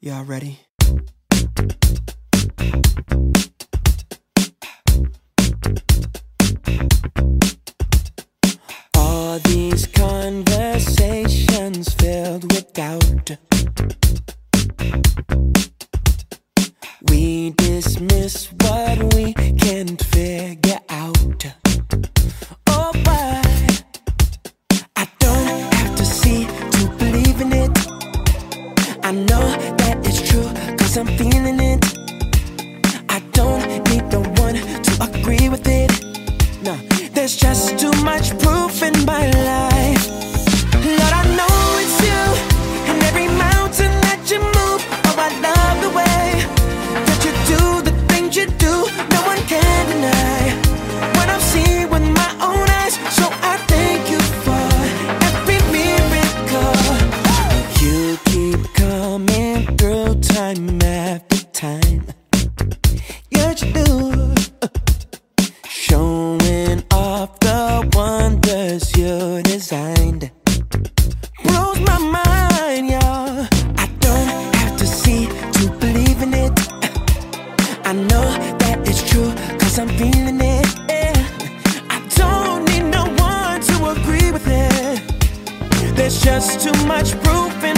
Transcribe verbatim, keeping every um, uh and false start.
Y'all ready? All these conversations filled with doubt. We dismiss what we can't figure out. Oh, but I don't have to see to believe in it. I know that it's true, cause I'm feeling it. I don't need no one to agree with it. No, there's just too much proof in my life. Lord, I know it's you, and every mountain that you move. Oh, I love the way that you do the things you do. No one can deny what I've seen with my own eyes. So I thank you for every miracle. You keep coming through time after time. Yeah, you do. Showing off the wonders you designed. Blows my mind, y'all. I don't have to see to believe in it. I know that it's true, cause I'm feeling it. I don't need no one to agree with it. There's just too much proof in